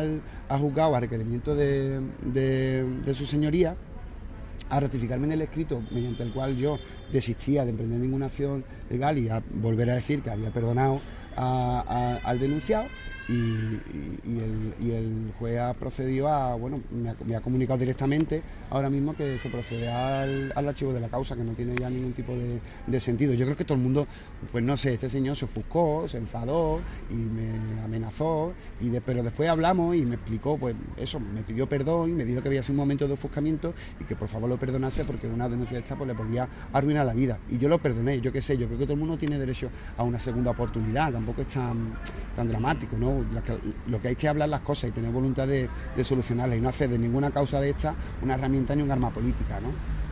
al juzgado a requerimiento de su señoría a ratificarme en el escrito mediante el cual yo desistía de emprender ninguna acción legal y a volver a decir que había perdonado al denunciado. Y el juez ha procedido me ha comunicado directamente ahora mismo que se procede al archivo de la causa, que no tiene ya ningún tipo de sentido. Yo creo que todo el mundo, pues no sé, este señor se ofuscó, se enfadó y me amenazó, pero después hablamos y me explicó, pues eso, me pidió perdón y me dijo que había sido un momento de ofuscamiento y que por favor lo perdonase porque una denuncia de esta pues le podía arruinar la vida. Y yo lo perdoné, yo qué sé, yo creo que todo el mundo tiene derecho a una segunda oportunidad, tampoco es tan dramático, ¿no? Lo que hay que hablar las cosas y tener voluntad de solucionarlas y no hacer de ninguna causa de esta una herramienta ni un arma política, ¿no?